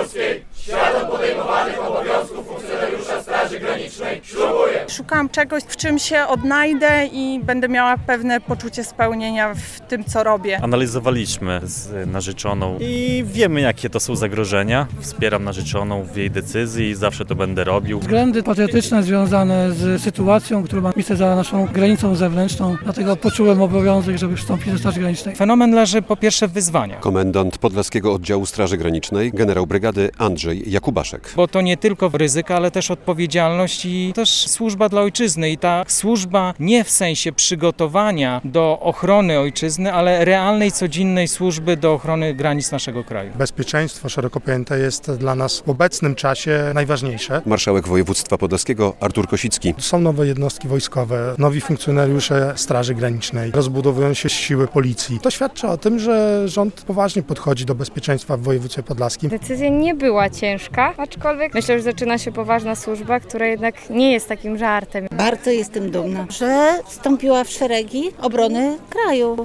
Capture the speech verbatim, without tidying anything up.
Polskiej, świadom podejmowanych obowiązków funkcjonariusza Straży Granicznej ślubuję. Szukałam czegoś, w czym się odnajdę i będę miała pewne poczucie spełnienia w tym, co robię. Analizowaliśmy z narzeczoną i wiemy, jakie to są zagrożenia. Wspieram narzeczoną w jej decyzji i zawsze to będę robił. Względy patriotyczne związane z sytuacją, która ma miejsce za naszą granicą zewnętrzną, dlatego poczułem obowiązek, żeby wstąpić do Straży Granicznej. Fenomen leży po pierwsze w wyzwaniach. Komendant Podlaskiego Oddziału Straży Granicznej, generał brygady Andrzej Jakubaszek. Bo to nie tylko ryzyko, ale też odpowiedzialność i też służba dla ojczyzny. I ta służba nie w sensie przygotowania do ochrony ojczyzny, ale realnej, codziennej służby do ochrony granic naszego kraju. Bezpieczeństwo szeroko pojęte jest dla nas w obecnym czasie najważniejsze. Marszałek województwa podlaskiego Artur Kosicki. Są nowe jednostki wojskowe, nowi funkcjonariusze Straży Granicznej, rozbudowują się siły policji. To świadczy o tym, że rząd poważnie podchodzi do bezpieczeństwa w województwie podlaskim. Decyzja nie była ciężka, aczkolwiek myślę, że zaczyna się poważna służba, która jednak nie jest takim żartem. Bardzo jestem dumna, że wstąpiła w szeregi obrony kraju.